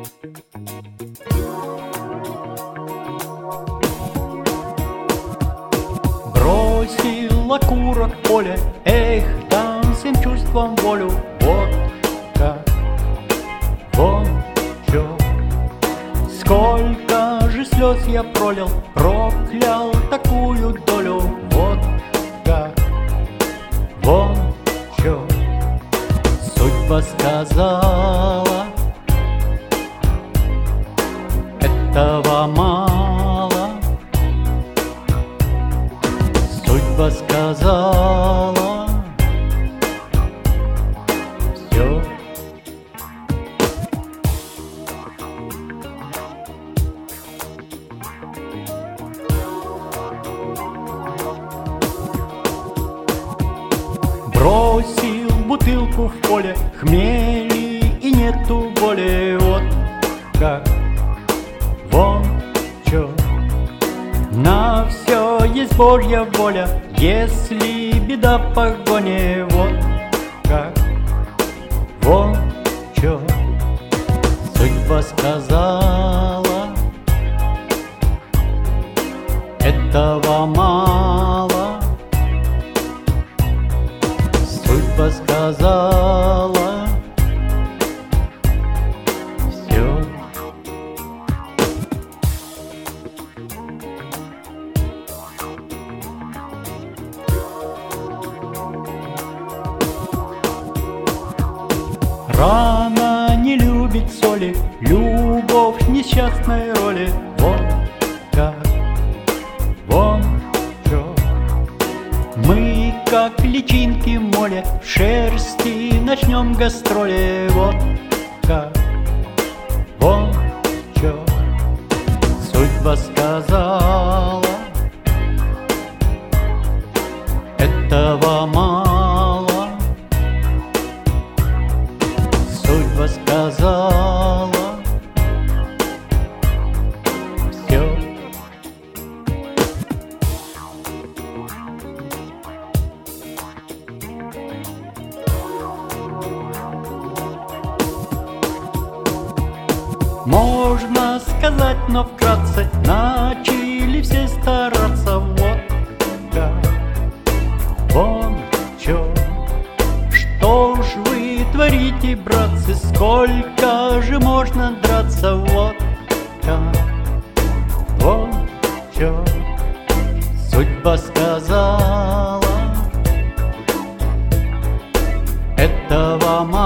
Бросил окурок в поле, эх, дам всем чувствам волю. Вот как, вон чё. Сколько же слез я пролил, проклял такую долю. Вот как, вон чё. Судьба сказала, этого мало. Судьба сказала, всё. Бросил бутылку в поле, хмели и нету боли. Вот как, вон чё. На все есть Божья воля, если беда в погоне. Вот как, вон чё. Судьба сказала, этого мало. Судьба сказала, всё. Рана не любит соли, любовь несчастной роли. Вот как, вон чё. Мы, как личинки в моле, в шерсти начнем гастроли. Вот как, вон чё. Судьба сказала, этого мало. Судьба сказала, всё. Можно сказать, но вкратце начали все стараться. Вот как, вон чё. Что ж вы творите, братцы, сколько же можно драться? Вот как, вон чё. Судьба сказала, этого мало.